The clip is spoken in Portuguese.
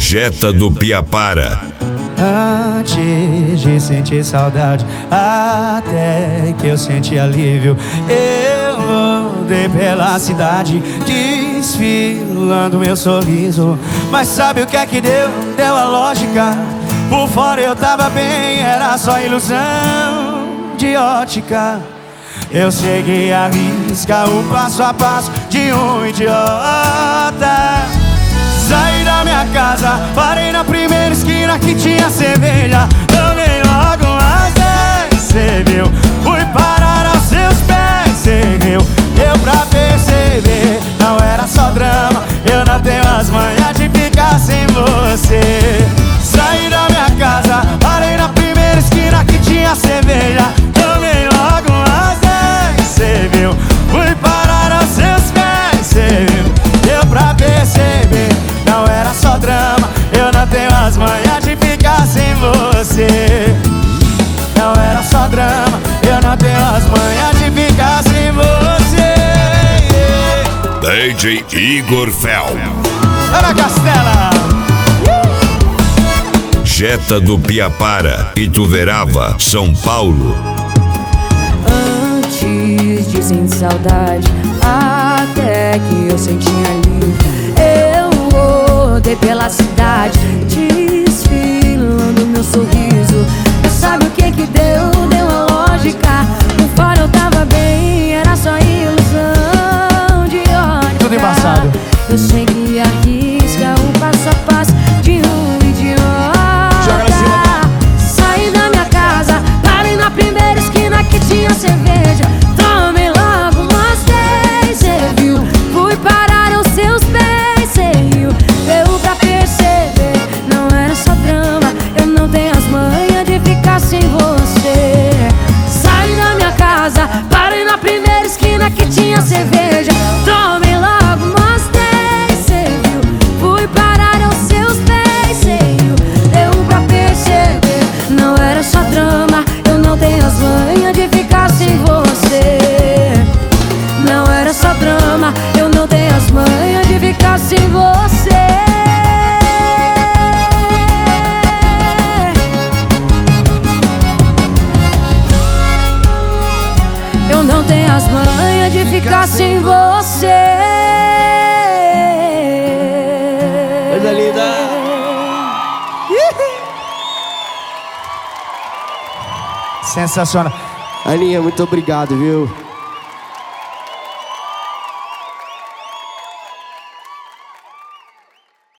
Jetta do Piapara. Antes de sentir saudade, até que eu senti alívio, eu andei pela cidade, desfilando meu sorriso. Mas sabe o que é que deu? Deu a lógica. Por fora eu tava bem, era só ilusão de ótica. Eu segui a risca, o passo a passo de um idiota. Saí da minha casa, parei na primeira esquina que tinha cerveja. Tomei logo umas 10, cê viu? Fui parar aos seus pés, cê viu? Deu pra perceber, não era só drama. Eu não tenho as manhas de ficar sem você. Saí da minha casa, parei na primeira esquina que tinha cerveja. Tomei logo umas 10, cê viu? Fui parar aos seus pés, cê viu? Deu pra perceber, não era só drama. Eu não tenho as manhas de ficar sem você. Não era só drama, eu não tenho as manhas de ficar sem você. DJ Igor Fel. Ana Castela. Jetta do Piapara, Ituverava, São Paulo. Antes de sentir saudade, até que eu senti alívio, eu rodei pela cidade, desfilando meu sorriso. Mas sabe o que que deu? Deu a lógica. Por fora eu tava bem, era só ilusão de ótica. Tudo embaçado. Eu segui a risca, o passo a passo de um idiota. Saí da minha casa, parei na primeira esquina que tinha cerveja. Tomei logo umas 10, cê viu? Fui parar aos seus pés, cê riu? Deu pra perceber, não era só drama. Eu não tenho as manhas de ficar sem você. Saí da minha casa, parei na primeira esquina que tinha cerveja. Tomei logo umas 10, cê viu? Fui parar aos seus pés, cê riu? Deu pra perceber, não era só drama. Eu não tenho as manhas de ficar sem você. Não era só drama, eu não tenho as manhas de ficar sem você. Eu não tenho as manhas de ficar sem você. Coisa linda. Sensacional. Aninha, muito obrigado, viu?